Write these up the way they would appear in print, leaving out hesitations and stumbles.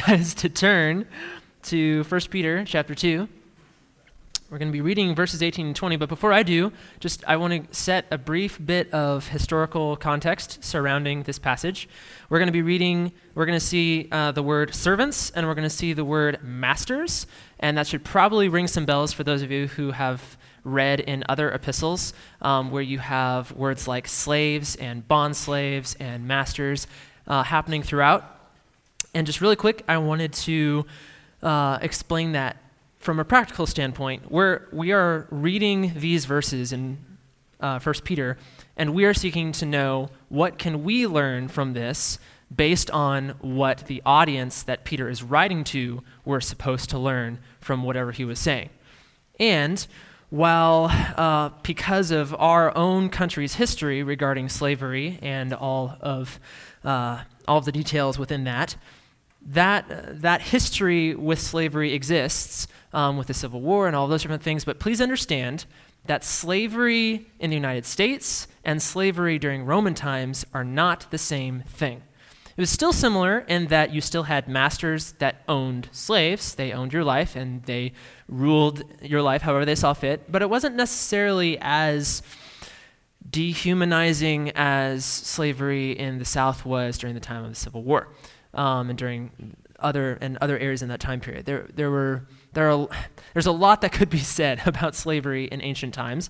guys to turn to 1 Peter chapter 2. We're going to be reading verses 18 and 20, but before I do, I want to set a brief bit of historical context surrounding this passage. We're going to see the word servants, and we're going to see the word masters, and that should probably ring some bells for those of you who have read in other epistles, where you have words like slaves and bond slaves and masters happening throughout. And just really quick, I wanted to explain that from a practical standpoint. We are reading these verses in 1 Peter, and we are seeking to know what can we learn from this based on what the audience that Peter is writing to were supposed to learn from whatever he was saying. And while because of our own country's history regarding slavery and all of the details within that history with slavery exists with the Civil War and all those different things, but please understand that slavery in the United States and slavery during Roman times are not the same thing. It was still similar in that you still had masters that owned slaves. They owned your life and they ruled your life however they saw fit, but it wasn't necessarily as dehumanizing as slavery in the South was during the time of the Civil War. And during other areas in that time period. There's a lot that could be said about slavery in ancient times,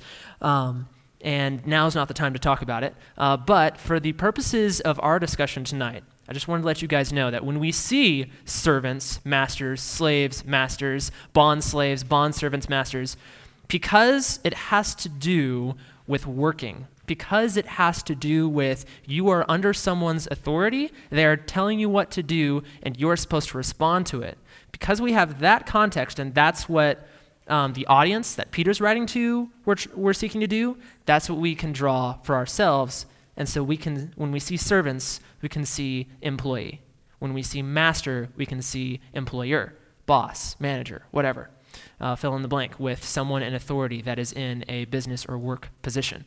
and now's not the time to talk about it. But for the purposes of our discussion tonight, I just wanted to let you guys know that when we see servants, masters, slaves, masters, bond slaves, bond servants, masters, because it has to do with working, because it has to do with you are under someone's authority, they're telling you what to do, and you're supposed to respond to it. Because we have that context, and that's what the audience that Peter's writing to we're seeking to do, that's what we can draw for ourselves. And so when we see servants, we can see employee. When we see master, we can see employer, boss, manager, whatever. Fill in the blank with someone in authority that is in a business or work position.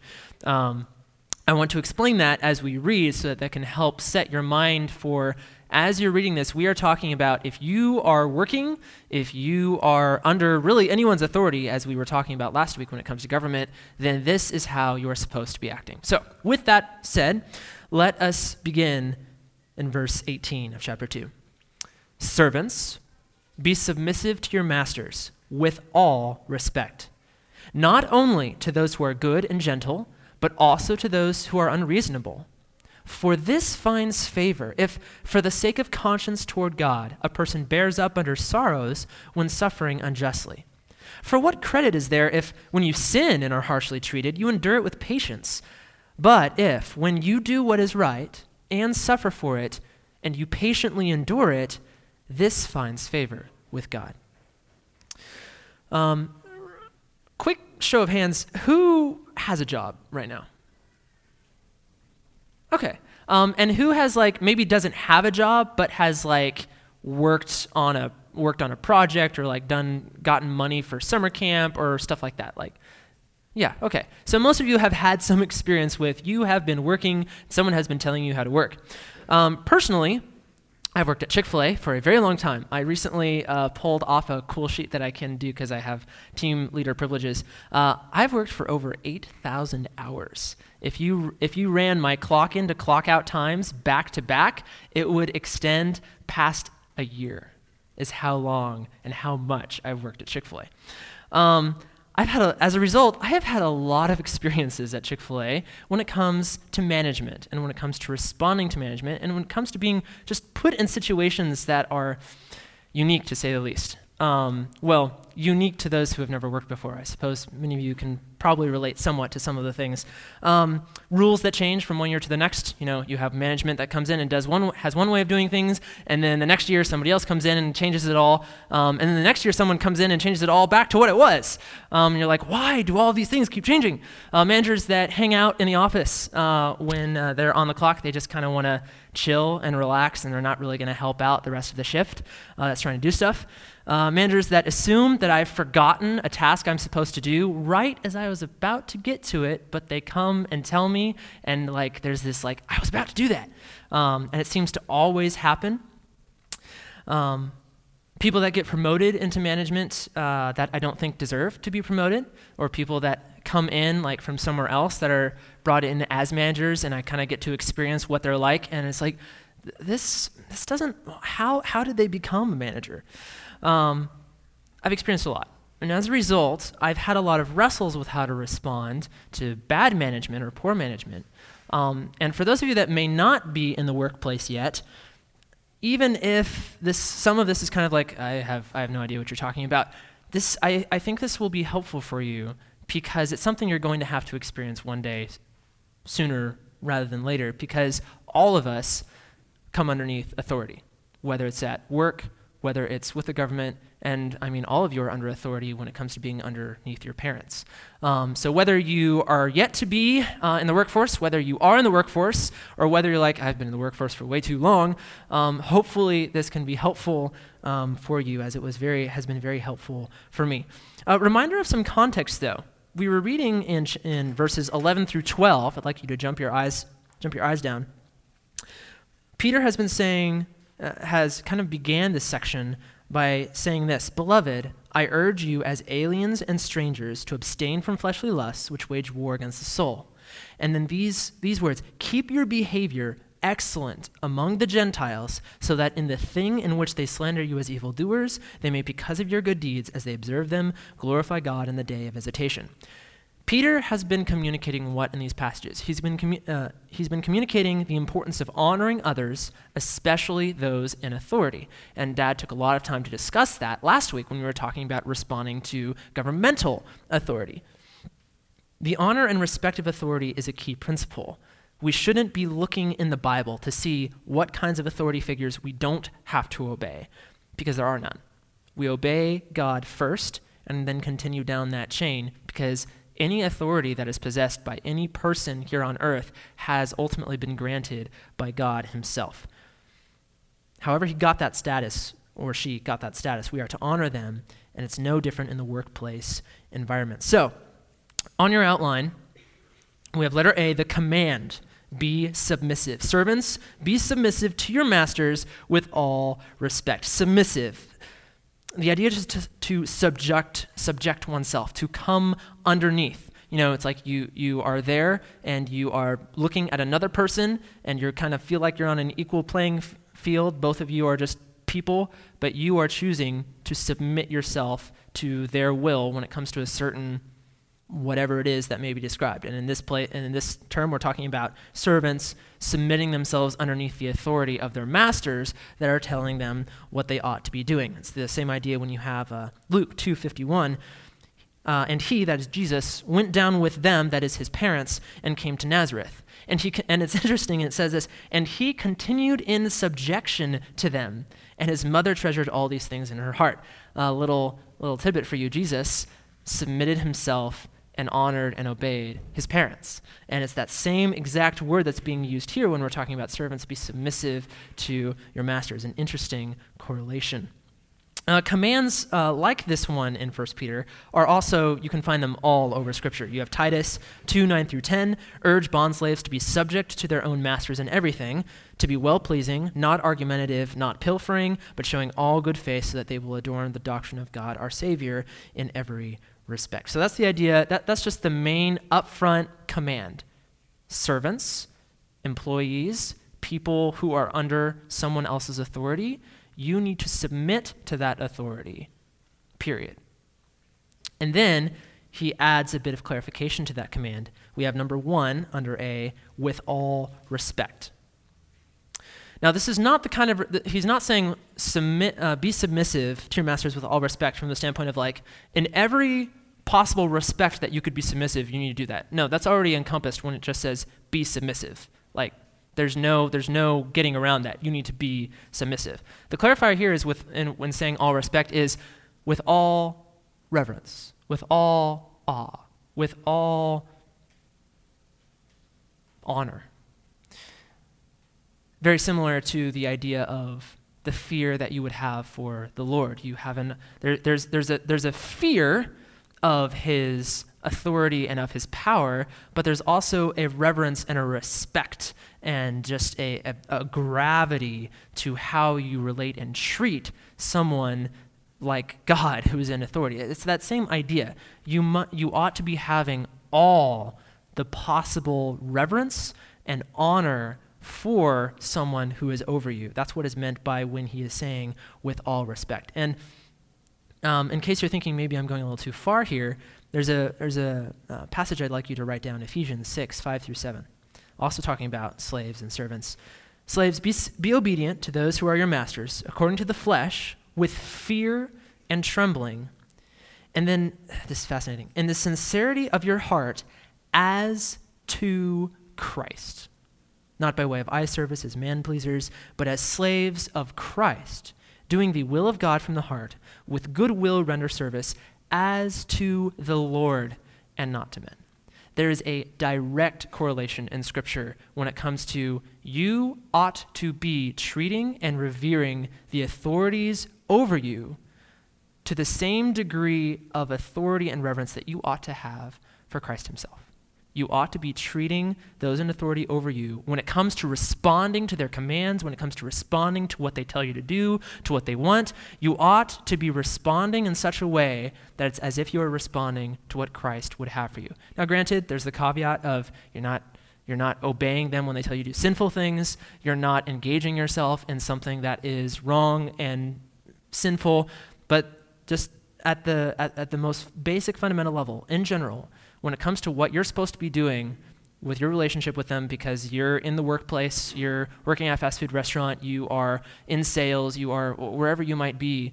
I want to explain that as we read so that can help set your mind for, as you're reading this, we are talking about if you are working, if you are under really anyone's authority, as we were talking about last week when it comes to government, then this is how you are supposed to be acting. So with that said, let us begin in verse 18 of chapter 2. Servants, be submissive to your masters with all respect, not only to those who are good and gentle, but also to those who are unreasonable. For this finds favor if, for the sake of conscience toward God, a person bears up under sorrows when suffering unjustly. For what credit is there if, when you sin and are harshly treated, you endure it with patience? But if, when you do what is right and suffer for it, and you patiently endure it, this finds favor with God. Quick show of hands, who has a job right now? Okay. And who has maybe doesn't have a job, but has worked on a project or gotten money for summer camp or stuff like that? Yeah, okay. So most of you have had some experience with you have been working, someone has been telling you how to work. Personally, I've worked at Chick-fil-A for a very long time. I recently pulled off a cool sheet that I can do because I have team leader privileges. I've worked for over 8,000 hours. If you ran my clock in to clock out times back to back, it would extend past a year, is how long and how much I've worked at Chick-fil-A. As a result, I have had a lot of experiences at Chick-fil-A when it comes to management and when it comes to responding to management and when it comes to being just put in situations that are unique, to say the least. Unique to those who have never worked before. I suppose many of you can probably relate somewhat to some of the things. Rules that change from one year to the next. You have management that comes in and has one way of doing things, and then the next year somebody else comes in and changes it all, and then the next year someone comes in and changes it all back to what it was. And you're like, why do all of these things keep changing? Managers that hang out in the office when they're on the clock, they just kind of want to chill and relax, and they're not really going to help out the rest of the shift that's trying to do stuff. Managers that assume that I've forgotten a task I'm supposed to do right as I was about to get to it, but they come and tell me, and there's this I was about to do that. And it seems to always happen. People that get promoted into management that I don't think deserve to be promoted, or people that come in like from somewhere else that are brought in as managers, and I kind of get to experience what they're like, and it's like, this doesn't, how did they become a manager? I've experienced a lot. And as a result, I've had a lot of wrestles with how to respond to bad management or poor management. And for those of you that may not be in the workplace yet, even if some of this is kind of like, I have no idea what you're talking about, I think this will be helpful for you because it's something you're going to have to experience one day sooner rather than later, because all of us come underneath authority, whether it's at work, whether it's with the government, and I mean, all of you are under authority when it comes to being underneath your parents. So whether you are yet to be in the workforce, whether you are in the workforce, or whether you're like, I've been in the workforce for way too long, hopefully this can be helpful for you, as it has been very helpful for me. Reminder of some context, though. We were reading in verses 11 through 12. I'd like you to jump your eyes down. Peter has been saying, has kind of began this section by saying this: Beloved, I urge you as aliens and strangers to abstain from fleshly lusts which wage war against the soul. And then these words, keep your behavior excellent among the Gentiles, so that in the thing in which they slander you as evildoers, they may, because of your good deeds, as they observe them, glorify God in the day of visitation. Peter has been communicating what in these passages? He's been communicating the importance of honoring others, especially those in authority. And Dad took a lot of time to discuss that last week when we were talking about responding to governmental authority. The honor and respect of authority is a key principle. We shouldn't be looking in the Bible to see what kinds of authority figures we don't have to obey, because there are none. We obey God first and then continue down that chain, because any authority that is possessed by any person here on earth has ultimately been granted by God himself. However he got that status, or she got that status, we are to honor them, and it's no different in the workplace environment. So, on your outline, we have letter A, the command: be submissive. Servants, be submissive to your masters with all respect. Submissive. The idea is to subject oneself, to come underneath. You know, it's like you are there and you are looking at another person and you kind of feel like you're on an equal playing field. Both of you are just people, but you are choosing to submit yourself to their will when it comes to a certain whatever it is that may be described. And in this term, we're talking about servants submitting themselves underneath the authority of their masters that are telling them what they ought to be doing. It's the same idea when you have Luke 2:51. And he, that is Jesus, went down with them, that is his parents, and came to Nazareth. And it's interesting, it says this, and he continued in subjection to them, and his mother treasured all these things in her heart. Little tidbit for you: Jesus submitted himself and honored and obeyed his parents. And it's that same exact word that's being used here when we're talking about servants: be submissive to your masters. An interesting correlation. Commands like this one in 1 Peter are also, you can find them all over Scripture. You have Titus 2:9 through 10, urge bondslaves to be subject to their own masters in everything, to be well-pleasing, not argumentative, not pilfering, but showing all good faith, so that they will adorn the doctrine of God, our Savior, in every respect. So that's the idea. That's just the main upfront command. Servants, employees, people who are under someone else's authority, you need to submit to that authority, period. And then he adds a bit of clarification to that command. We have number 1 under A, with all respect. Now, this is not the kind of, he's not saying be submissive to your masters with all respect from the standpoint of like, in every possible respect that you could be submissive, you need to do that. No, that's already encompassed when it just says be submissive. Like, there's no getting around that. You need to be submissive. The clarifier here is when saying all respect is with all reverence, with all awe, with all honor. Very similar to the idea of the fear that you would have for the Lord. You have there's a fear of his authority and of his power, but there's also a reverence and a respect and just a gravity to how you relate and treat someone like God who is in authority. It's that same idea. You ought to be having all the possible reverence and honor for someone who is over you. That's what is meant by when he is saying with all respect. And in case you're thinking maybe I'm going a little too far here, there's a passage I'd like you to write down, Ephesians 6, 5 through 7, also talking about slaves and servants. Slaves, be obedient to those who are your masters, according to the flesh, with fear and trembling. And then, this is fascinating, in the sincerity of your heart as to Christ, not by way of eye service as man-pleasers, but as slaves of Christ, doing the will of God from the heart, with good will render service as to the Lord and not to men. There is a direct correlation in Scripture when it comes to you ought to be treating and revering the authorities over you to the same degree of authority and reverence that you ought to have for Christ himself. You ought to be treating those in authority over you when it comes to responding to their commands, when it comes to responding to what they tell you to do, to what they want. You ought to be responding in such a way that it's as if you are responding to what Christ would have for you. Now, granted, there's the caveat of you're not obeying them when they tell you to do sinful things. You're not engaging yourself in something that is wrong and sinful. But just at the most basic fundamental level, in general, when it comes to what you're supposed to be doing with your relationship with them, because you're in the workplace, you're working at a fast food restaurant, you are in sales, you are wherever you might be,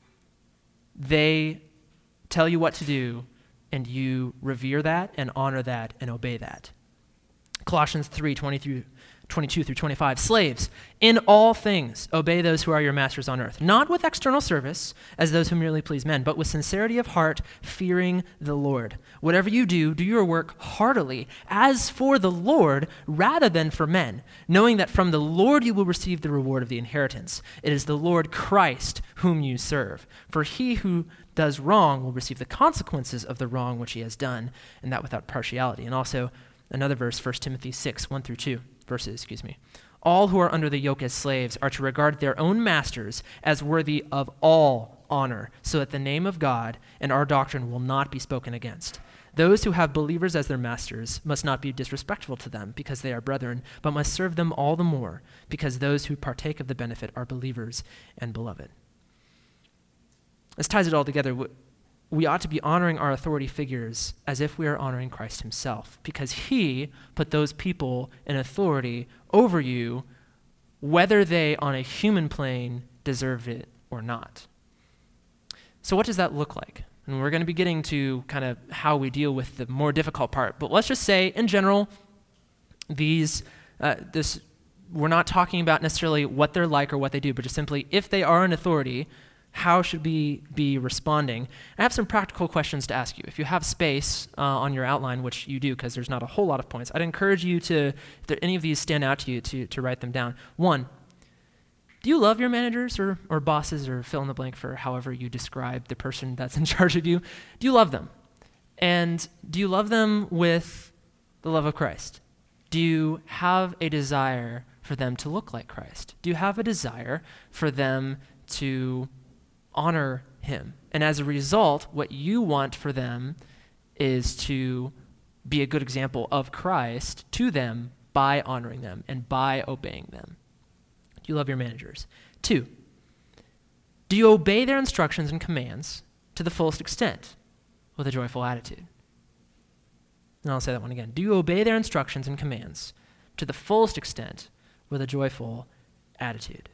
they tell you what to do, and you revere that and honor that and obey that. Colossians 3, 22 through 25, slaves, in all things obey those who are your masters on earth, not with external service as those who merely please men, but with sincerity of heart, fearing the Lord. Whatever you do, do your work heartily, as for the Lord rather than for men, knowing that from the Lord you will receive the reward of the inheritance. It is the Lord Christ whom you serve. For he who does wrong will receive the consequences of the wrong which he has done, and that without partiality. And also another verse, 1 Timothy 6, 1 through 2. All who are under the yoke as slaves are to regard their own masters as worthy of all honor, so that the name of God and our doctrine will not be spoken against. Those who have believers as their masters must not be disrespectful to them because they are brethren, but must serve them all the more because those who partake of the benefit are believers and beloved. This ties it all together. We ought to be honoring our authority figures as if we are honoring Christ himself, because he put those people in authority over you, whether they on a human plane deserved it or not. So what does that look like? And we're going to be getting to kind of how we deal with the more difficult part, but let's just say in general, we're not talking about necessarily what they're like or what they do, but just simply if they are in authority, how should we be responding? I have some practical questions to ask you. If you have space on your outline, which you do because there's not a whole lot of points, I'd encourage you to, if any of these stand out to you, to write them down. 1, do you love your managers or bosses or fill in the blank for however you describe the person that's in charge of you? Do you love them? And do you love them with the love of Christ? Do you have a desire for them to look like Christ? Do you have a desire for them to honor him? And as a result, what you want for them is to be a good example of Christ to them by honoring them and by obeying them. Do you love your managers? 2, do you obey their instructions and commands to the fullest extent with a joyful attitude? And I'll say that one again. Do you obey their instructions and commands to the fullest extent with a joyful attitude?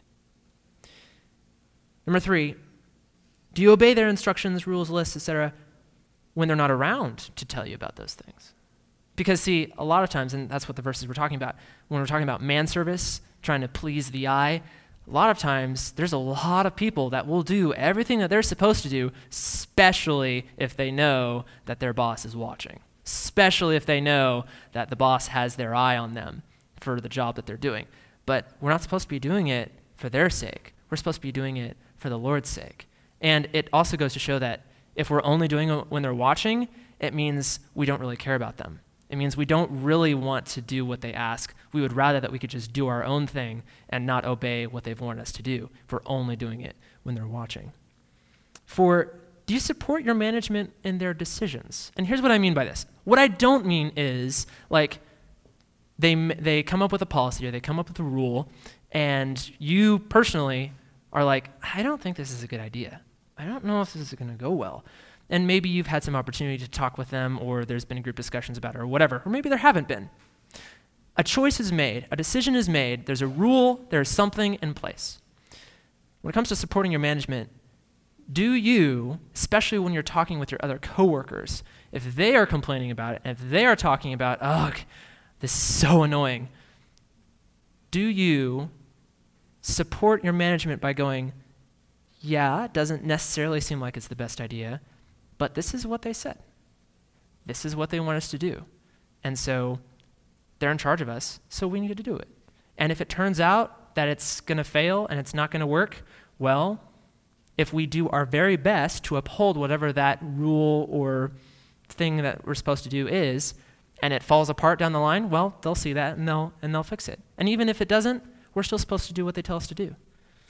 Number 3, do you obey their instructions, rules, lists, etc., when they're not around to tell you about those things? Because, see, a lot of times, and that's what the verses we're talking about, when we're talking about manservice, trying to please the eye, a lot of times there's a lot of people that will do everything that they're supposed to do, especially if they know that their boss is watching, especially if they know that the boss has their eye on them for the job that they're doing. But we're not supposed to be doing it for their sake. We're supposed to be doing it for the Lord's sake. And it also goes to show that if we're only doing it when they're watching, it means we don't really care about them. It means we don't really want to do what they ask. We would rather that we could just do our own thing and not obey what they've wanted us to do if we're only doing it when they're watching. 4, do you support your management in their decisions? And here's what I mean by this. What I don't mean is, like, they come up with a policy or they come up with a rule, and you personally are like, I don't think this is a good idea. I don't know if this is going to go well. And maybe you've had some opportunity to talk with them, or there's been group discussions about it, or whatever, or maybe there haven't been. A choice is made, a decision is made, there's a rule, there's something in place. When it comes to supporting your management, do you, especially when you're talking with your other coworkers, if they are complaining about it, and if they are talking about, oh, this is so annoying, do you support your management by going, yeah, it doesn't necessarily seem like it's the best idea, but this is what they said. This is what they want us to do. And so they're in charge of us, so we need to do it. And if it turns out that it's going to fail and it's not going to work, well, if we do our very best to uphold whatever that rule or thing that we're supposed to do is, and it falls apart down the line, well, they'll see that and they'll fix it. And even if it doesn't, we're still supposed to do what they tell us to do.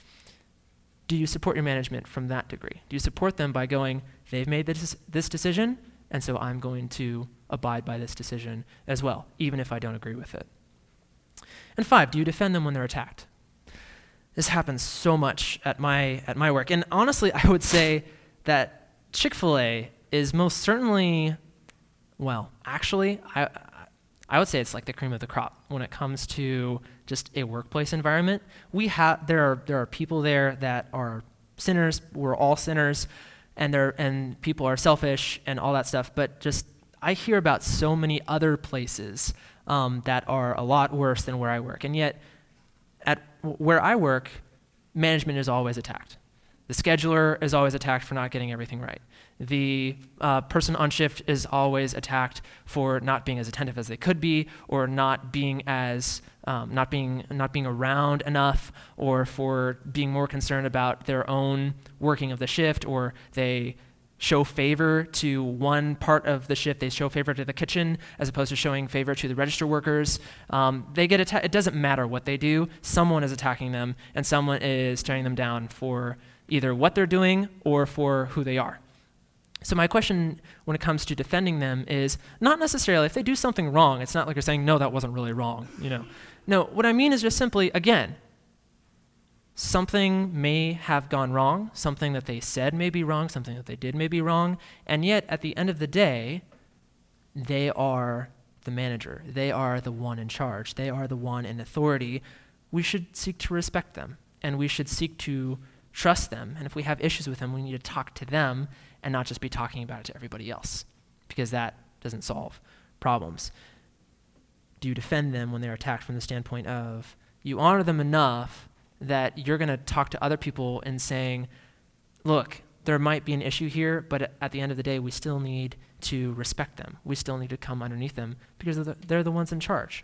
Do you support your management from that degree? Do you support them by going, they've made this decision, and so I'm going to abide by this decision as well, even if I don't agree with it? And 5, do you defend them when they're attacked? This happens so much at my work. And honestly, I would say that Chick-fil-A is most certainly, well, actually, I would say it's like the cream of the crop when it comes to just a workplace environment. There are people there that are sinners. We're all sinners, and people are selfish and all that stuff. But just I hear about so many other places that are a lot worse than where I work, and yet at where I work, management is always attacked. The scheduler is always attacked for not getting everything right. The person on shift is always attacked for not being as attentive as they could be, or not being around enough, or for being more concerned about their own working of the shift, or they show favor to one part of the shift. They show favor to the kitchen as opposed to showing favor to the register workers. They get attacked. It doesn't matter what they do. Someone is attacking them, and someone is tearing them down for either what they're doing or for who they are. So my question when it comes to defending them is not necessarily if they do something wrong. It's not like you're saying, no, that wasn't really wrong. No, what I mean is just simply, again, something may have gone wrong, something that they said may be wrong, something that they did may be wrong, and yet at the end of the day, they are the manager. They are the one in charge. They are the one in authority. We should seek to respect them, and we should seek to trust them. And if we have issues with them, we need to talk to them and not just be talking about it to everybody else, because that doesn't solve problems. Do you defend them when they're attacked from the standpoint of you honor them enough that you're going to talk to other people and saying, look, there might be an issue here, but at the end of the day, we still need to respect them. We still need to come underneath them because they're the ones in charge.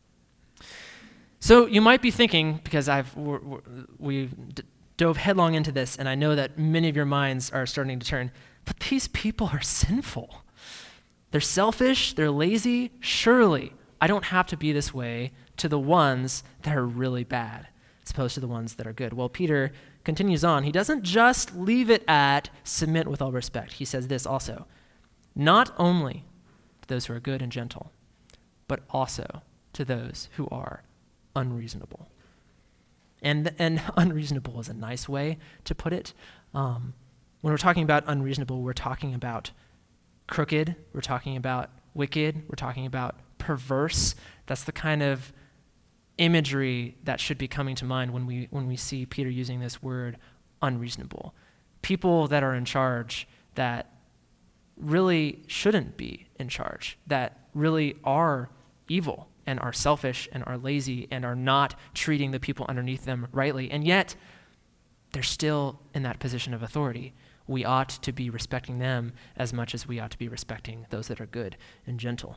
So you might be thinking, because we dove headlong into this, and I know that many of your minds are starting to turn, but these people are sinful. They're selfish, they're lazy. Surely I don't have to be this way to the ones that are really bad, as opposed to the ones that are good. Well, Peter continues on. He doesn't just leave it at submit with all respect. He says this also, not only to those who are good and gentle, but also to those who are unreasonable. And unreasonable is a nice way to put it. When we're talking about unreasonable, we're talking about crooked, we're talking about wicked, we're talking about perverse. That's the kind of imagery that should be coming to mind when we see Peter using this word unreasonable. People that are in charge that really shouldn't be in charge, that really are evil and are selfish and are lazy and are not treating the people underneath them rightly, and yet they're still in that position of authority. We ought to be respecting them as much as we ought to be respecting those that are good and gentle.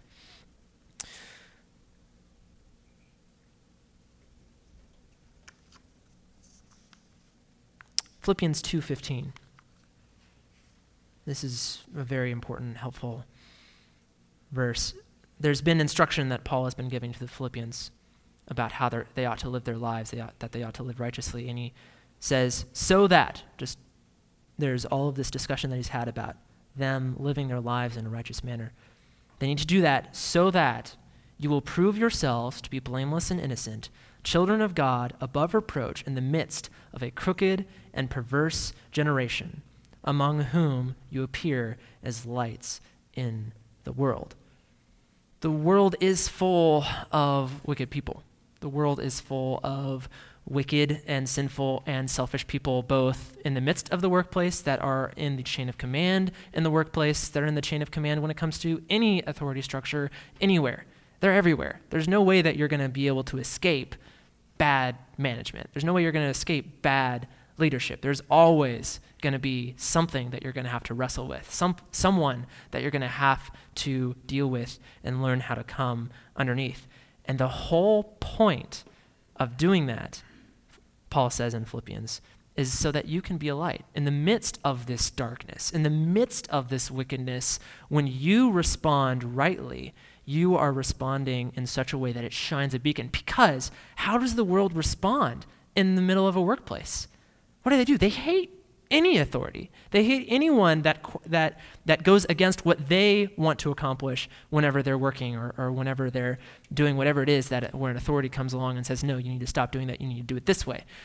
Philippians 2:15. This is a very important, helpful verse. there's been instruction that Paul has been giving to the Philippians about how they ought to live their lives, that they ought to live righteously. And he says, so that, just there's all of this discussion that he's had about them living their lives in a righteous manner. They need to do that so that you will prove yourselves to be blameless and innocent, children of God above reproach in the midst of a crooked and perverse generation, among whom you appear as lights in the world. The world is full of wicked people. The world is full of wicked and sinful and selfish people, both in the midst of the workplace, that are in the chain of command in the workplace, that are in the chain of command when it comes to any authority structure anywhere. They're everywhere. There's no way that you're going to be able to escape bad management. There's no way you're going to escape bad leadership. There's always going to be something that you're going to have to wrestle with, someone that you're going to have to deal with and learn how to come underneath. And the whole point of doing that, Paul says in Philippians, is so that you can be a light. In the midst of this darkness, in the midst of this wickedness, when you respond rightly, you are responding in such a way that it shines a beacon. Because how does the world respond in the middle of a workplace? What do? They hate any authority. They hate anyone that goes against what they want to accomplish whenever they're working or whenever they're doing whatever it is where an authority comes along and says, no, you need to stop doing that. You need to do it this way.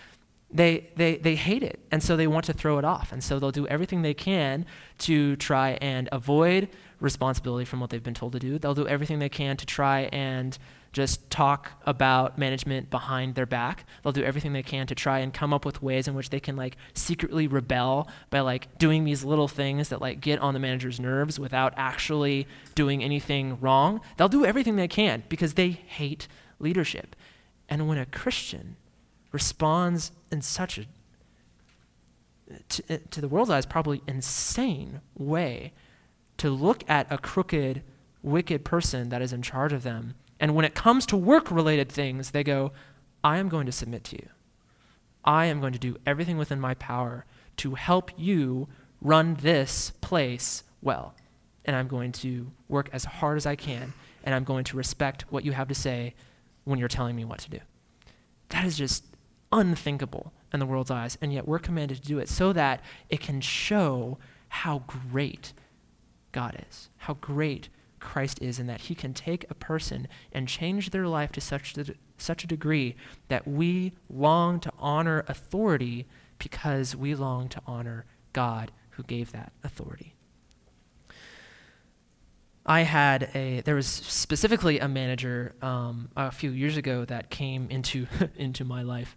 They hate it, and so they want to throw it off. And so they'll do everything they can to try and avoid responsibility from what they've been told to do. They'll do everything they can to try and just talk about management behind their back. They'll do everything they can to try and come up with ways in which they can secretly rebel by doing these little things that get on the manager's nerves without actually doing anything wrong. They'll do everything they can because they hate leadership. And when a Christian responds in such to the world's eyes, probably insane way to look at a crooked, wicked person that is in charge of them, and when it comes to work-related things, they go, I am going to submit to you. I am going to do everything within my power to help you run this place well. And I'm going to work as hard as I can, and I'm going to respect what you have to say when you're telling me what to do. That is just unthinkable in the world's eyes, and yet we're commanded to do it so that it can show how great God is, how great Christ is, and that he can take a person and change their life to such a degree that we long to honor authority because we long to honor God who gave that authority. There was specifically a manager a few years ago that came into my life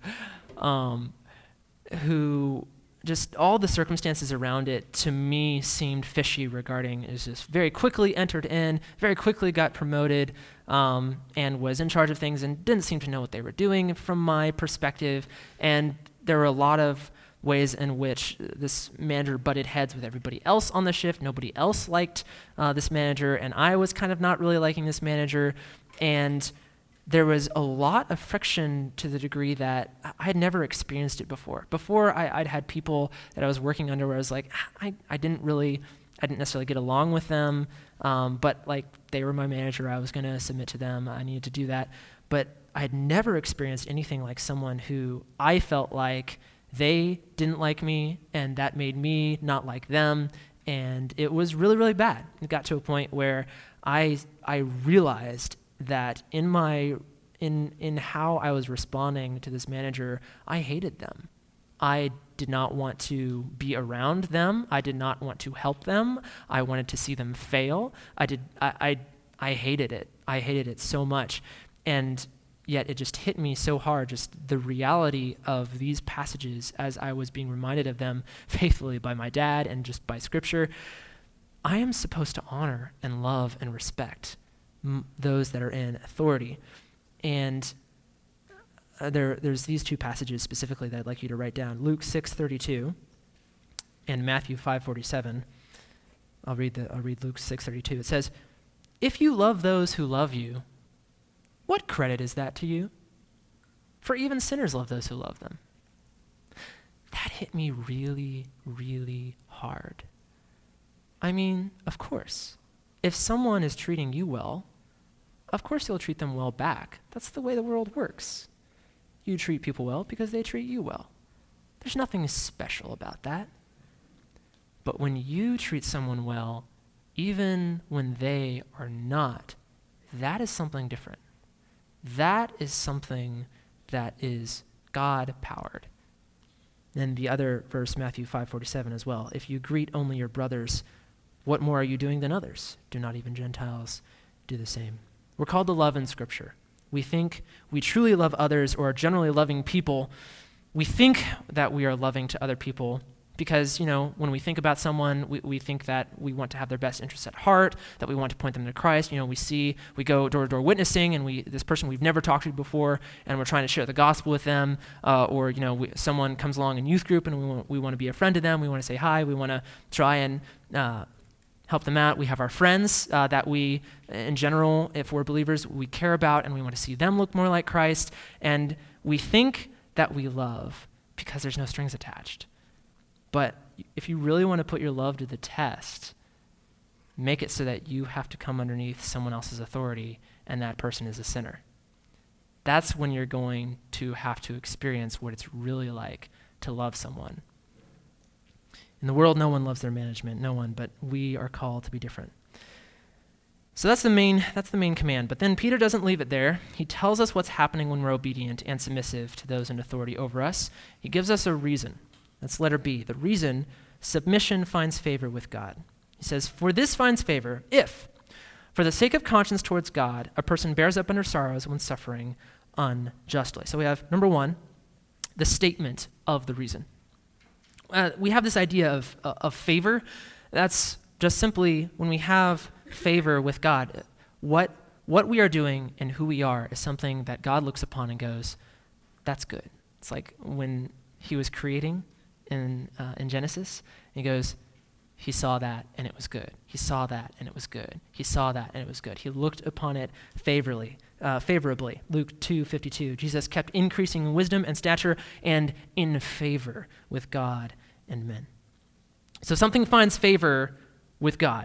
who just all the circumstances around it to me seemed fishy regarding is just very quickly entered in, very quickly got promoted, and was in charge of things and didn't seem to know what they were doing from my perspective. And there were a lot of ways in which this manager butted heads with everybody else on the shift. Nobody else liked this manager, and I was kind of not really liking this manager. And there was a lot of friction to the degree that I had never experienced it before. Before, I'd had people that I was working under where I was like, I didn't necessarily get along with them, but they were my manager. I was going to submit to them. I needed to do that. But I had never experienced anything like someone who I felt like they didn't like me, and that made me not like them, and it was really, really bad. It got to a point where I realized that in how I was responding to this manager, I hated them. I did not want to be around them. I did not want to help them. I wanted to see them fail. I hated it. I hated it so much. And yet it just hit me so hard, just the reality of these passages as I was being reminded of them faithfully by my dad and just by Scripture. I am supposed to honor and love and respect those that are in authority. And there's these two passages specifically that I'd like you to write down. Luke 6:32 and Matthew 5:47. I'll read Luke 6:32. It says, "If you love those who love you, what credit is that to you? For even sinners love those who love them." That hit me really, really hard. I mean, of course, if someone is treating you well, of course you'll treat them well back. That's the way the world works. You treat people well because they treat you well. There's nothing special about that. But when you treat someone well, even when they are not, that is something different. That is something that is God-powered. Then the other verse, Matthew 5:47 as well. If you greet only your brothers, what more are you doing than others? Do not even Gentiles do the same? We're called to love in Scripture. We think we truly love others or are generally loving people. We think that we are loving to other people because, when we think about someone, we think that we want to have their best interests at heart, that we want to point them to Christ. We go door-to-door witnessing, and this person we've never talked to before, and we're trying to share the gospel with them, or someone comes along in youth group, and we want to be a friend to them. We want to say hi. We want to try and help them out. We have our friends that we, in general, if we're believers, we care about, and we want to see them look more like Christ, and we think that we love because there's no strings attached. But if you really want to put your love to the test, make it so that you have to come underneath someone else's authority and that person is a sinner. That's when you're going to have to experience what it's really like to love someone. In the world, no one loves their management, no one, but we are called to be different. So that's the main command. But then Peter doesn't leave it there. He tells us what's happening when we're obedient and submissive to those in authority over us. He gives us a reason. That's letter B. The reason: submission finds favor with God. He says, for this finds favor if, for the sake of conscience towards God, a person bears up under sorrows when suffering unjustly. So we have, number one, the statement of the reason. We have this idea of favor. That's just simply when we have favor with God, what we are doing and who we are is something that God looks upon and goes, that's good. It's like when he was creating in Genesis, he goes, he saw that and it was good. He saw that and it was good. He saw that and it was good. He looked upon it favorably. Luke 2:52, Jesus kept increasing in wisdom and stature and in favor with God and men. So something finds favor with God.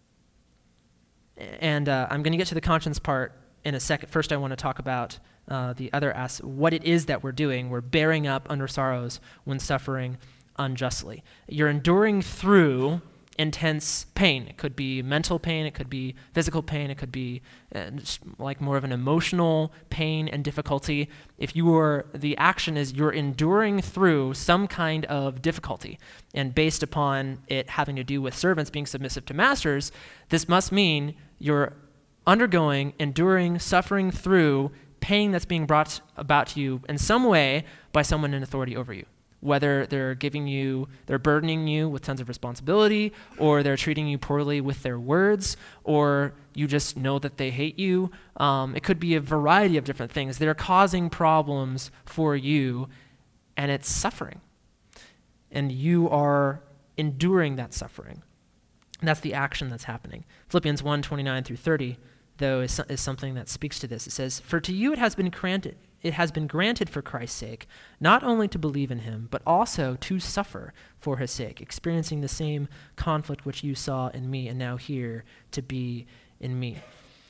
And I'm going to get to the conscience part in a second. First, I want to talk about the other what it is that we're doing. We're bearing up under sorrows when suffering unjustly. You're enduring through intense pain. It could be mental pain, it could be physical pain, it could be like more of an emotional pain and difficulty. The action is you're enduring through some kind of difficulty, and based upon it having to do with servants being submissive to masters, this must mean you're enduring, suffering through pain that's being brought about to you in some way by someone in authority over you. Whether they're burdening you with tons of responsibility, or they're treating you poorly with their words, or you just know that they hate you. It could be a variety of different things. They're causing problems for you, and it's suffering. And you are enduring that suffering. And that's the action that's happening. Philippians 1:29-30, though, is something that speaks to this. It says, "For to you it has been granted for Christ's sake, not only to believe in him, but also to suffer for his sake, experiencing the same conflict which you saw in me and now hear to be in me."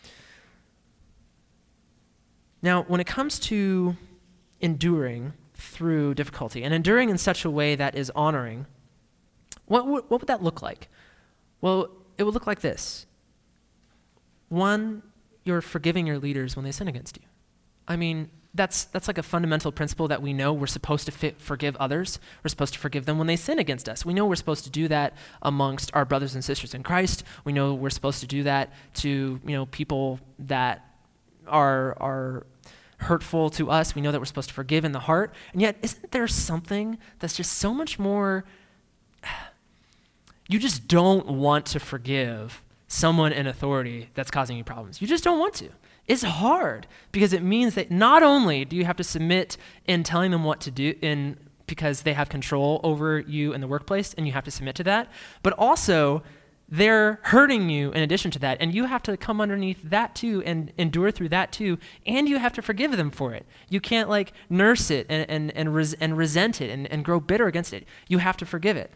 Now, when it comes to enduring through difficulty, and enduring in such a way that is honoring, what would that look like? Well, it would look like this. One, you're forgiving your leaders when they sin against you. I mean, that's like a fundamental principle that we know we're supposed to forgive others. We're supposed to forgive them when they sin against us. We know we're supposed to do that amongst our brothers and sisters in Christ. We know we're supposed to do that to people that are hurtful to us. We know that we're supposed to forgive in the heart. And yet, isn't there something that's just so much more? You just don't want to forgive someone in authority that's causing you problems. You just don't want to. It's hard because it means that not only do you have to submit in telling them what to do because they have control over you in the workplace and you have to submit to that, but also they're hurting you in addition to that, and you have to come underneath that too and endure through that too, and you have to forgive them for it. You can't nurse it and resent it and grow bitter against it. You have to forgive it.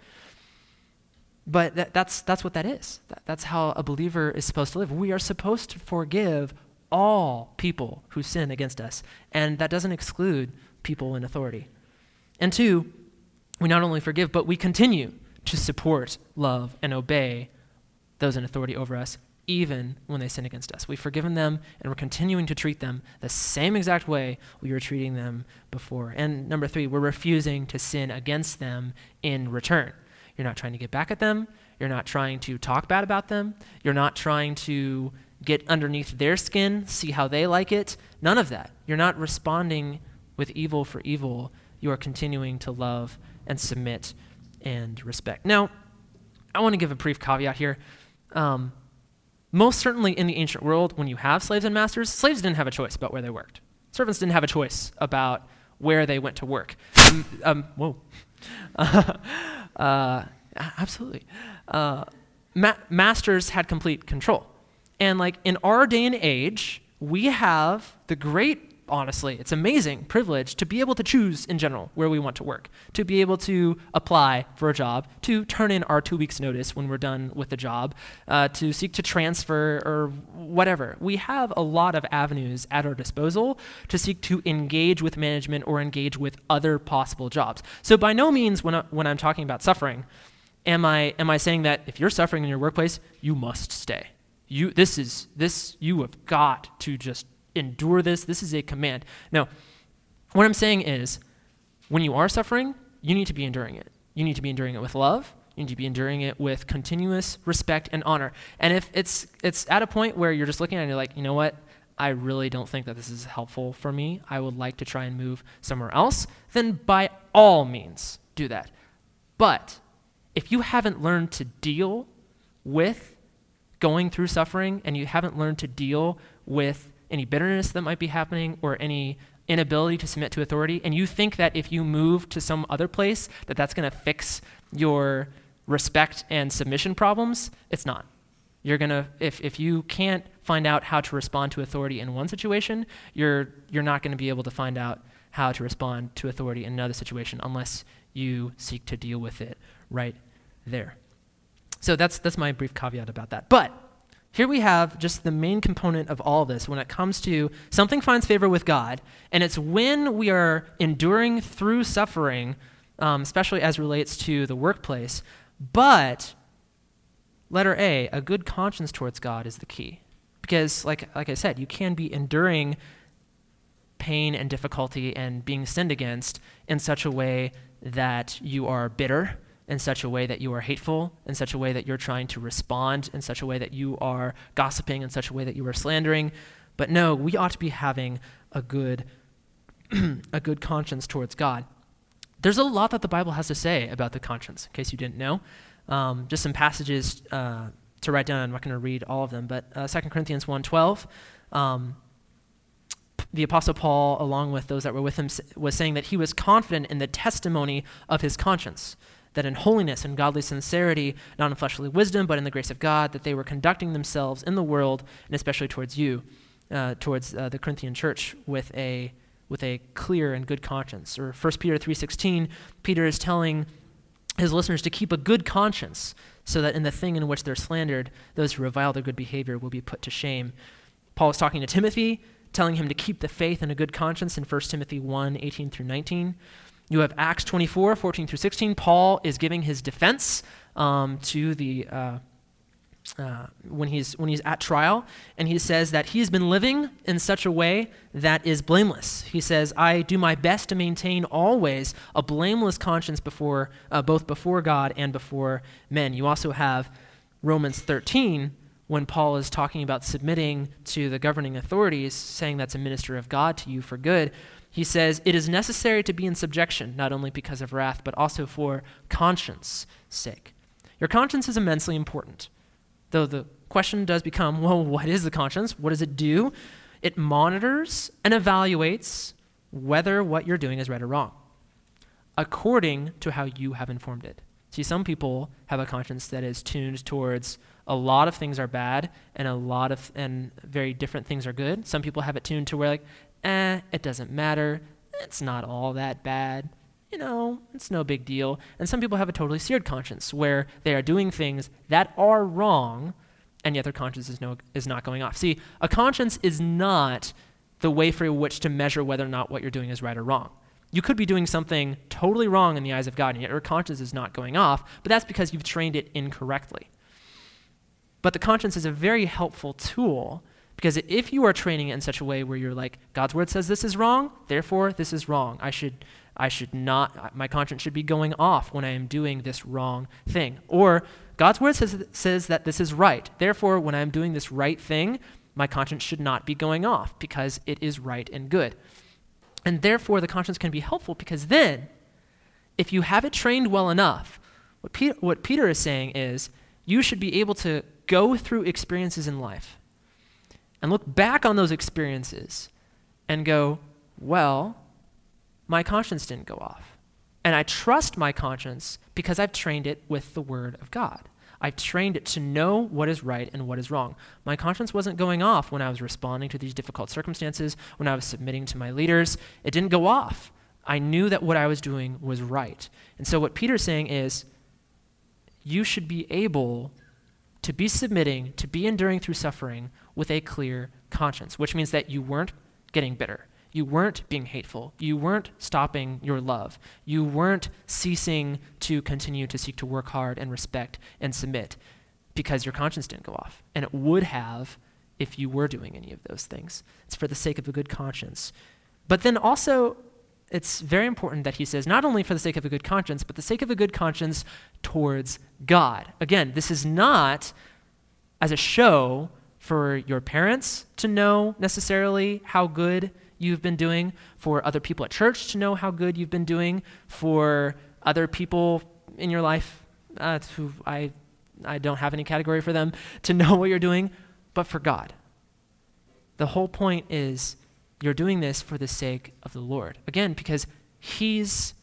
But that's what that is. That's how a believer is supposed to live. We are supposed to forgive all people who sin against us, and that doesn't exclude people in authority. And 2, we not only forgive, but we continue to support, love, and obey those in authority over us, even when they sin against us. We've forgiven them, and we're continuing to treat them the same exact way we were treating them before. And number 3, we're refusing to sin against them in return. You're not trying to get back at them. You're not trying to talk bad about them. You're not trying to get underneath their skin, see how they like it. None of that. You're not responding with evil for evil. You are continuing to love and submit and respect. Now, I want to give a brief caveat here. Most certainly in the ancient world, when you have slaves and masters, slaves didn't have a choice about where they worked. Servants didn't have a choice about where they went to work. Absolutely. Masters had complete control. And like in our day and age, we have the great, honestly, it's amazing privilege to be able to choose in general where we want to work, to be able to apply for a job, to turn in our 2 weeks notice when we're done with the job, to seek to transfer or whatever. We have a lot of avenues at our disposal to seek to engage with management or engage with other possible jobs. So by no means when I'm talking about suffering, am I saying that if you're suffering in your workplace, you must stay. You have got to just endure this. This is a command. No, what I'm saying is when you are suffering, you need to be enduring it. You need to be enduring it with love. You need to be enduring it with continuous respect and honor. And if it's at a point where you're just looking at it and you're like, you know what? I really don't think that this is helpful for me. I would like to try and move somewhere else. Then by all means, do that. But if you haven't learned to deal with going through suffering and you haven't learned to deal with any bitterness that might be happening or any inability to submit to authority, and you think that if you move to some other place that that's going to fix your respect and submission problems, it's not. You're going to, if you can't find out how to respond to authority in one situation, you're not going to be able to find out how to respond to authority in another situation unless you seek to deal with it right there. So that's my brief caveat about that. But here we have just the main component of all this when it comes to something finds favor with God, and it's when we are enduring through suffering, especially as relates to the workplace. But letter A, a good conscience towards God is the key. Because like I said, you can be enduring pain and difficulty and being sinned against in such a way that you are bitter, in such a way that you are hateful, in such a way that you're trying to respond, in such a way that you are gossiping, in such a way that you are slandering. But no, we ought to be having a good conscience towards God. There's a lot that the Bible has to say about the conscience, in case you didn't know. Just some passages to write down. I'm not going to read all of them, but 2 Corinthians 1:12, the Apostle Paul, along with those that were with him, was saying that he was confident in the testimony of his conscience, that in holiness and godly sincerity, not in fleshly wisdom, but in the grace of God, that they were conducting themselves in the world, and especially towards you, towards the Corinthian church, with a clear and good conscience. Or 1 Peter 3:16, Peter is telling his listeners to keep a good conscience, so that in the thing in which they're slandered, those who revile their good behavior will be put to shame. Paul is talking to Timothy, telling him to keep the faith and a good conscience in 1 Timothy 1:18 through 19. You have Acts 24:14 through 16. Paul is giving his defense to the when he's at trial, and he says that he has been living in such a way that is blameless. He says, "I do my best to maintain always a blameless conscience before both before God and before men." You also have Romans 13, when Paul is talking about submitting to the governing authorities, saying that's a minister of God to you for good. He says, "It is necessary to be in subjection, not only because of wrath, but also for conscience sake." Your conscience is immensely important. Though the question does become, well, what is the conscience? What does it do? It monitors and evaluates whether what you're doing is right or wrong, according to how you have informed it. See, some people have a conscience that is tuned towards a lot of things are bad and very different things are good. Some people have it tuned to where it doesn't matter. It's not all that bad. It's no big deal. And some people have a totally seared conscience where they are doing things that are wrong, and yet their conscience is not going off. See, a conscience is not the way for which to measure whether or not what you're doing is right or wrong. You could be doing something totally wrong in the eyes of God, and yet your conscience is not going off, but that's because you've trained it incorrectly. But the conscience is a very helpful tool, because if you are training it in such a way where you're like, God's word says this is wrong, therefore this is wrong. I should not, my conscience should be going off when I am doing this wrong thing. Or God's word says that this is right. Therefore, when I'm doing this right thing, my conscience should not be going off because it is right and good. And therefore, the conscience can be helpful because then, if you have it trained well enough, what Peter is saying is you should be able to go through experiences in life and look back on those experiences and go, well, my conscience didn't go off. And I trust my conscience because I've trained it with the word of God. I've trained it to know what is right and what is wrong. My conscience wasn't going off when I was responding to these difficult circumstances, when I was submitting to my leaders. It didn't go off. I knew that what I was doing was right. And so what Peter's saying is, you should be able to be submitting, to be enduring through suffering with a clear conscience, which means that you weren't getting bitter. You weren't being hateful. You weren't stopping your love. You weren't ceasing to continue to seek to work hard and respect and submit because your conscience didn't go off. And it would have if you were doing any of those things. It's for the sake of a good conscience. But then also, it's very important that he says, not only for the sake of a good conscience, but the sake of a good conscience towards God. Again, this is not as a show for your parents to know necessarily how good you've been doing, for other people at church to know how good you've been doing, for other people in your life who I don't have any category for them to know what you're doing, but for God. The whole point is you're doing this for the sake of the Lord. Again, because he's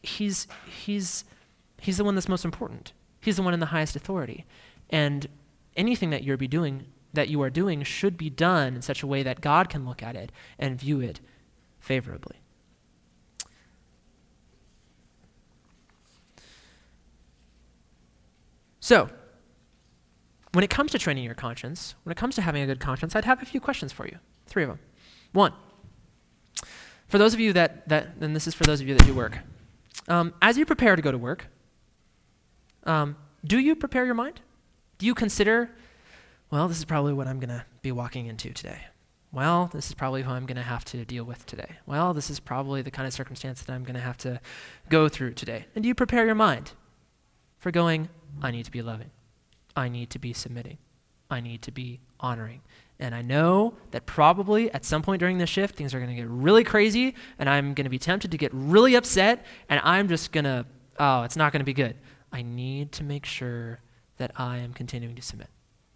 the one that's most important. He's the one in the highest authority. And anything that you are doing should be done in such a way that God can look at it and view it favorably. So, when it comes to training your conscience, when it comes to having a good conscience, I'd have a few questions for you. 3 of them. 1, for those of you and this is for those of you that do work, as you prepare to go to work, do you prepare your mind? Do you consider, well, this is probably what I'm going to be walking into today. Well, this is probably who I'm going to have to deal with today. Well, this is probably the kind of circumstance that I'm going to have to go through today. And do you prepare your mind for going, I need to be loving. I need to be submitting. I need to be honoring. And I know that probably at some point during this shift, things are going to get really crazy, and I'm going to be tempted to get really upset, and I'm just going to, it's not going to be good. I need to make sure that I am continuing to submit.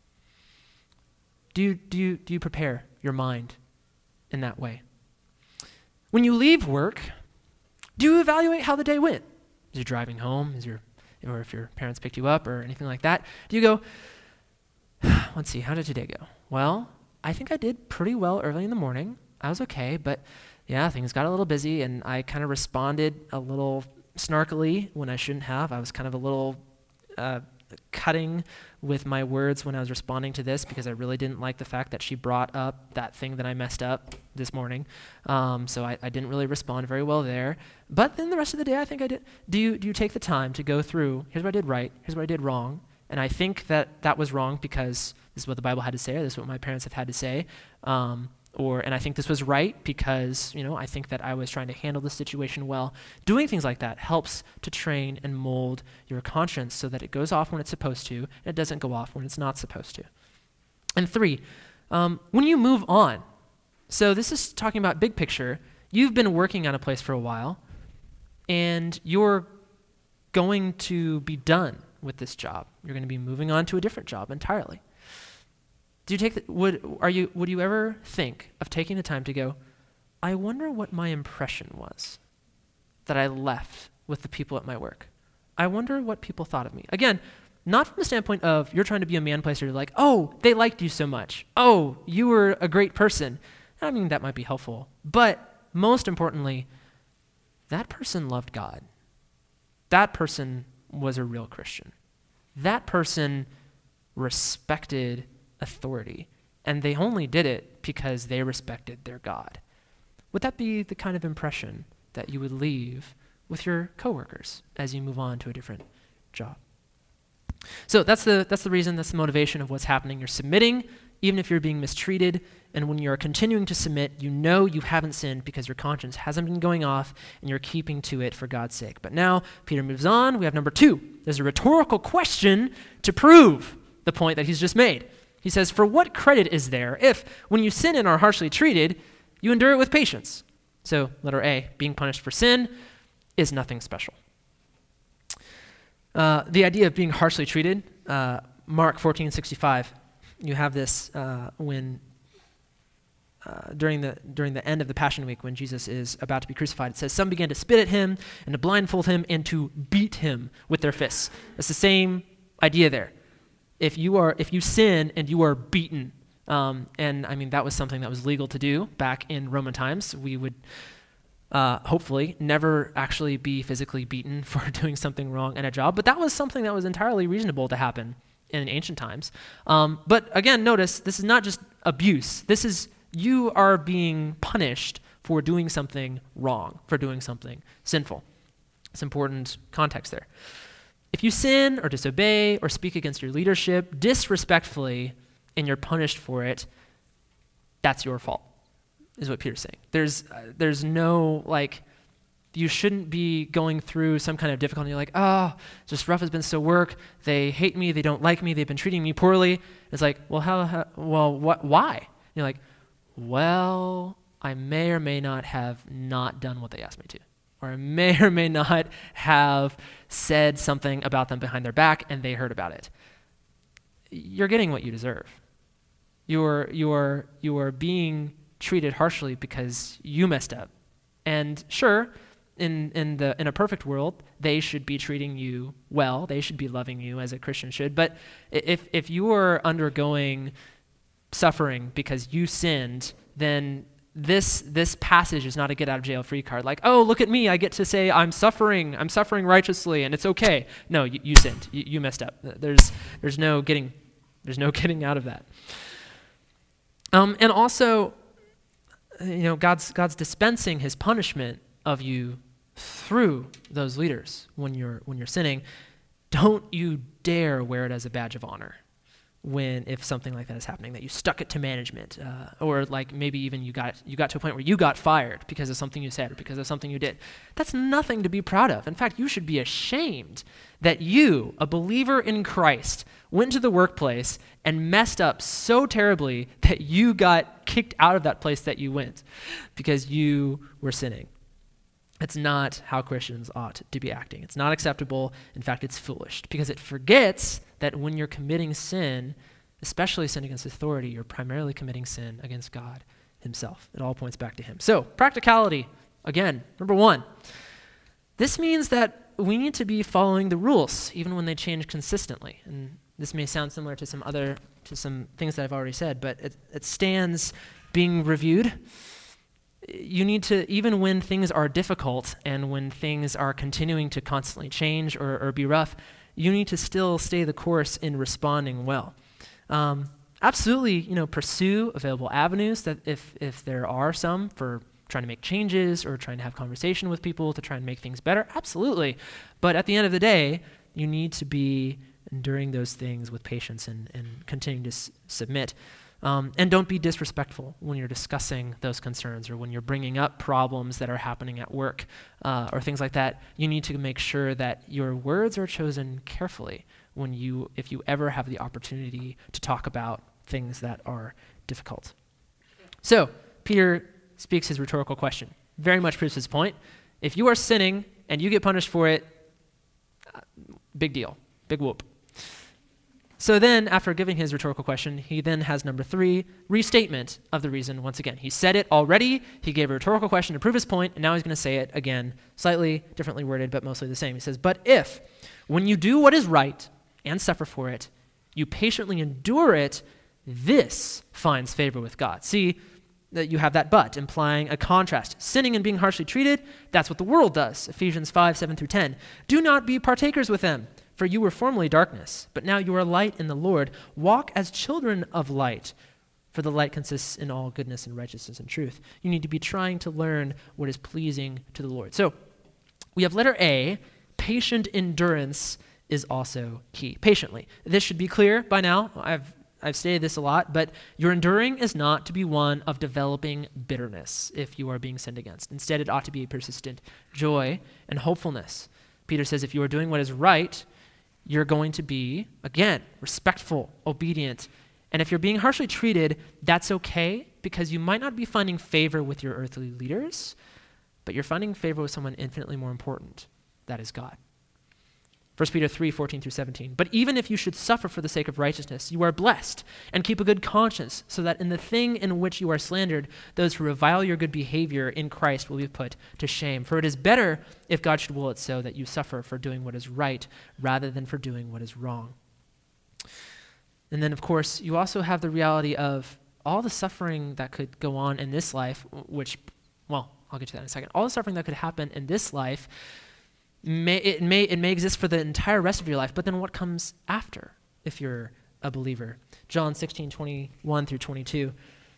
Do you prepare your mind in that way? When you leave work, do you evaluate how the day went? As you're driving home, or if your parents picked you up or anything like that, do you go, let's see, how did today go? Well, I think I did pretty well early in the morning. I was okay, but yeah, things got a little busy, and I kind of responded a little snarkily when I shouldn't have. I was kind of a little cutting with my words when I was responding to this because I really didn't like the fact that she brought up that thing that I messed up this morning. So I didn't really respond very well there. But then the rest of the day, I think I did. Do you take the time to go through, here's what I did right, here's what I did wrong, and I think that was wrong because this is what the Bible had to say, or this is what my parents have had to say, and I think this was right because, I think that I was trying to handle the situation well. Doing things like that helps to train and mold your conscience so that it goes off when it's supposed to, and it doesn't go off when it's not supposed to. And 3, when you move on, so this is talking about big picture, you've been working at a place for a while, and you're going to be done with this job. You're going to be moving on to a different job entirely. Would you ever think of taking the time to go, I wonder what my impression was that I left with the people at my work? I wonder what people thought of me. Again, not from the standpoint of you're trying to be a man pleaser, like, oh, they liked you so much. Oh, you were a great person. I mean, that might be helpful. But most importantly, that person loved God. That person was a real Christian. That person respected authority, and they only did it because they respected their God. Would that be the kind of impression that you would leave with your coworkers as you move on to a different job? So that's the reason, that's the motivation of what's happening. You're submitting, even if you're being mistreated, and when you're continuing to submit, you know you haven't sinned because your conscience hasn't been going off, and you're keeping to it for God's sake. But now Peter moves on. We have number 2. There's a rhetorical question to prove the point that he's just made. He says, for what credit is there if, when you sin and are harshly treated, you endure it with patience? So, letter A, being punished for sin is nothing special. The idea of being harshly treated, Mark 14:65, you have this when during the end of the Passion Week, when Jesus is about to be crucified. It says, some began to spit at him and to blindfold him and to beat him with their fists. It's the same idea there. If you sin and you are beaten, and I mean that was something that was legal to do back in Roman times, we would hopefully never actually be physically beaten for doing something wrong in a job, but that was something that was entirely reasonable to happen in ancient times. But again, notice, this is not just abuse. This is, you are being punished for doing something wrong, for doing something sinful. It's important context there. If you sin or disobey or speak against your leadership disrespectfully and you're punished for it, that's your fault, is what Peter's saying. There's no, you shouldn't be going through some kind of difficulty. You're like, just rough has been so work. They hate me. They don't like me. They've been treating me poorly. It's like, why? You're like, well, I may or may not have not done what they asked me to. Or I may or may not have said something about them behind their back and they heard about it. You're getting what you deserve. You are being treated harshly because you messed up. And sure, in a perfect world, they should be treating you well. They should be loving you as a Christian should. But if you are undergoing suffering because you sinned, then this passage is not a get out of jail free card. Like, oh, look at me, I get to say I'm suffering righteously and it's okay. No, you sinned. You messed up. There's no getting out of that. And also, God's dispensing his punishment of you through those leaders when you're sinning. Don't you dare wear it as a badge of honor if something like that is happening, that you stuck it to management, or like maybe even you got to a point where you got fired because of something you said or because of something you did. That's nothing to be proud of. In fact, you should be ashamed that you, a believer in Christ, went to the workplace and messed up so terribly that you got kicked out of that place that you went because you were sinning. It's not how Christians ought to be acting. It's not acceptable. In fact, it's foolish because it forgets that when you're committing sin, especially sin against authority, you're primarily committing sin against God himself. It all points back to him. So, practicality, again, number 1. This means that we need to be following the rules, even when they change consistently. And this may sound similar to some things that I've already said, but it stands being reviewed. You need to, even when things are difficult and when things are continuing to constantly change or be rough, you need to still stay the course in responding well. Absolutely, pursue available avenues that if there are some for trying to make changes or trying to have conversation with people to try and make things better, absolutely. But at the end of the day, you need to be enduring those things with patience and continuing to submit. And don't be disrespectful when you're discussing those concerns or when you're bringing up problems that are happening at work or things like that. You need to make sure that your words are chosen carefully if you ever have the opportunity to talk about things that are difficult. So, Peter speaks his rhetorical question. Very much proves his point. If you are sinning and you get punished for it, big deal, big whoop. So then, after giving his rhetorical question, he then has number 3, restatement of the reason once again. He said it already, he gave a rhetorical question to prove his point, and now he's going to say it again, slightly differently worded, but mostly the same. He says, but if, when you do what is right and suffer for it, you patiently endure it, this finds favor with God. See, that you have that but, implying a contrast. Sinning and being harshly treated, that's what the world does. Ephesians 5:7-10. Do not be partakers with them. For you were formerly darkness, but now you are light in the Lord. Walk as children of light, for the light consists in all goodness and righteousness and truth. You need to be trying to learn what is pleasing to the Lord. So we have letter A, patient endurance is also key. Patiently. This should be clear by now. I've stated this a lot, but your enduring is not to be one of developing bitterness if you are being sinned against. Instead, it ought to be a persistent joy and hopefulness. Peter says if you are doing what is right, you're going to be, again, respectful, obedient. And if you're being harshly treated, that's okay, because you might not be finding favor with your earthly leaders, but you're finding favor with someone infinitely more important. That is God. 1 Peter 3:14-17. But even if you should suffer for the sake of righteousness, you are blessed, and keep a good conscience, so that in the thing in which you are slandered, those who revile your good behavior in Christ will be put to shame. For it is better, if God should will it so, that you suffer for doing what is right, rather than for doing what is wrong. And then, of course, you also have the reality of all the suffering that could go on in this life, which, well, I'll get to that in a second. All the suffering that could happen in this life may exist for the entire rest of your life, but then what comes after if you're a believer? John 16:21-22.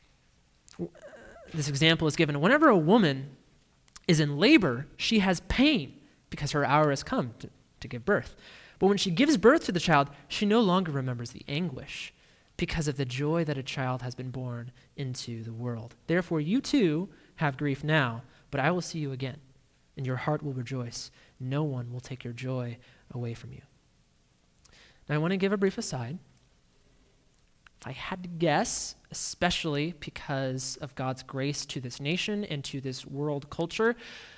This example is given. Whenever a woman is in labor, she has pain because her hour has come to give birth. But when she gives birth to the child, she no longer remembers the anguish because of the joy that a child has been born into the world. Therefore, you too have grief now, but I will see you again, and your heart will rejoice. No one will take your joy away from you. Now, I want to give a brief aside. If I had to guess, especially because of God's grace to this nation and to this world culture,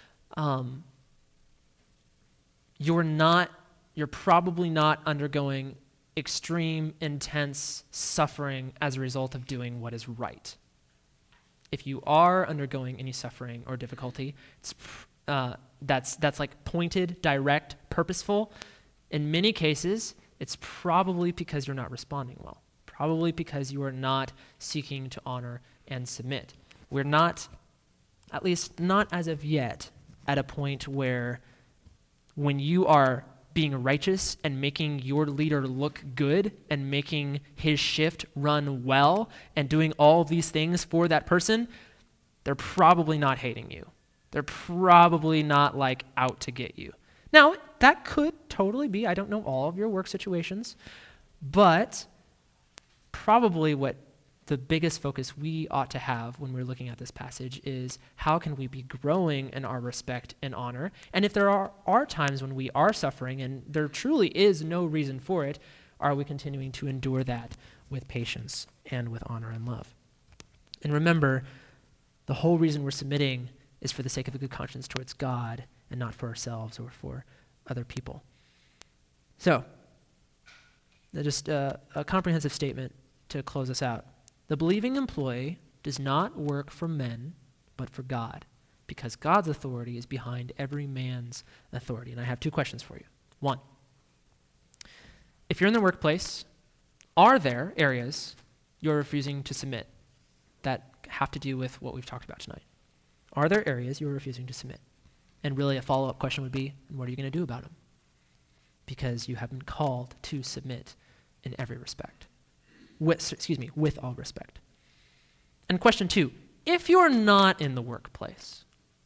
you're probably not undergoing extreme, intense suffering as a result of doing what is right. If you are undergoing any suffering or difficulty, that's like pointed, direct, purposeful. In many cases, it's probably because you're not responding well. Probably because you are not seeking to honor and submit. We're not, at least not as of yet, at a point where when you are being righteous and making your leader look good and making his shift run well and doing all these things for that person, they're probably not hating you. They're probably not like out to get you. Now, that could totally be, I don't know all of your work situations, but probably what the biggest focus we ought to have when we're looking at this passage is how can we be growing in our respect and honor? And if there are times when we are suffering and there truly is no reason for it, are we continuing to endure that with patience and with honor and love? And remember, the whole reason we're submitting is for the sake of a good conscience towards God and not for ourselves or for other people. So, just a comprehensive statement to close us out. The believing employee does not work for men, but for God, because God's authority is behind every man's authority. And I have two questions for you. One, if you're in the workplace, are there areas you're refusing to submit that have to do with what we've talked about tonight? Are there areas you're refusing to submit? And really a follow-up question would be, what are you going to do about them? Because you have been called to submit in every respect. With all respect. And question two, if you're not in the workplace,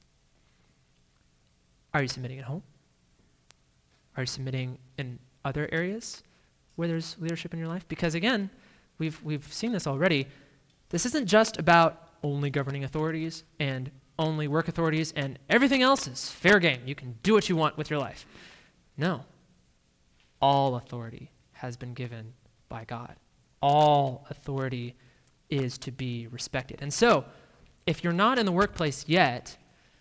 are you submitting at home? Are you submitting in other areas where there's leadership in your life? Because again, we've seen this already. This isn't just about only governing authorities and only work authorities and everything else is fair game. You can do what you want with your life. No. All authority has been given by God. All authority is to be respected. And so, if you're not in the workplace yet,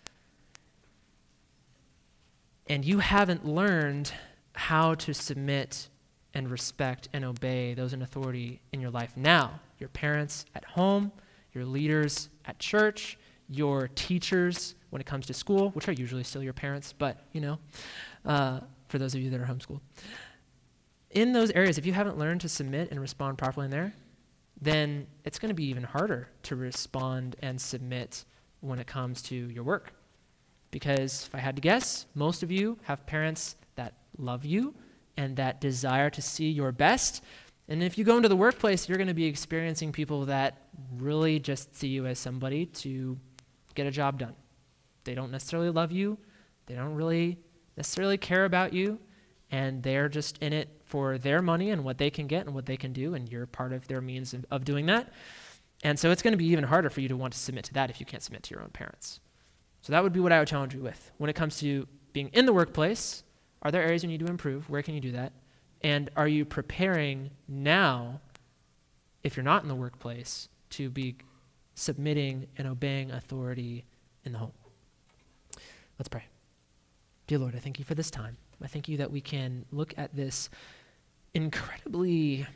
and you haven't learned how to submit and respect and obey those in authority in your life now, your parents at home, your leaders at church, your teachers when it comes to school, which are usually still your parents, but, for those of you that are homeschooled, in those areas, if you haven't learned to submit and respond properly in there, then it's going to be even harder to respond and submit when it comes to your work. Because if I had to guess, most of you have parents that love you and that desire to see your best. And if you go into the workplace, you're going to be experiencing people that really just see you as somebody to get a job done. They don't necessarily love you. They don't really necessarily care about you. And they're just in it for their money and what they can get and what they can do. And you're part of their means of doing that. And so it's going to be even harder for you to want to submit to that if you can't submit to your own parents. So that would be what I would challenge you with. When it comes to being in the workplace, are there areas you need to improve? Where can you do that? And are you preparing now, if you're not in the workplace, to be submitting and obeying authority in the home? Let's pray. Dear Lord, I thank you for this time. I thank you that we can look at this incredibly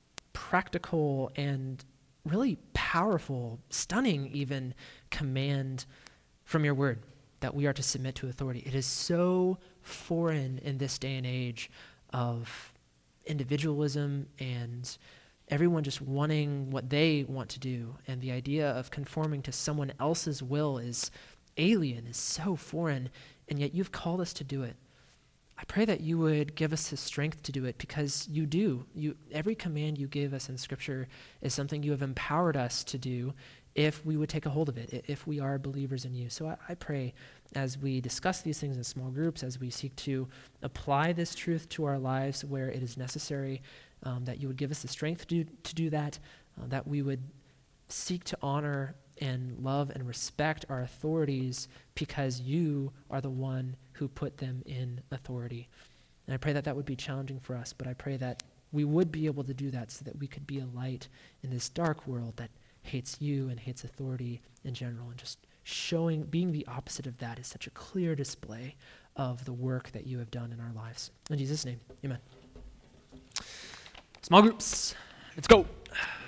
practical and really powerful, stunning even, command from your word that we are to submit to authority. It is so foreign in this day and age of individualism and everyone just wanting what they want to do, and the idea of conforming to someone else's will is alien, is so foreign, and yet you've called us to do it. I pray that you would give us the strength to do it, because you do. Every command you gave us in Scripture is something you have empowered us to do if we would take a hold of it, if we are believers in you. So I pray as we discuss these things in small groups, as we seek to apply this truth to our lives where it is necessary, that you would give us the strength to do that, that we would seek to honor and love and respect our authorities because you are the one who put them in authority. And I pray that that would be challenging for us, but I pray that we would be able to do that so that we could be a light in this dark world that hates you and hates authority in general, and just being the opposite of that is such a clear display of the work that you have done in our lives. In Jesus' name, amen. Small groups, let's go.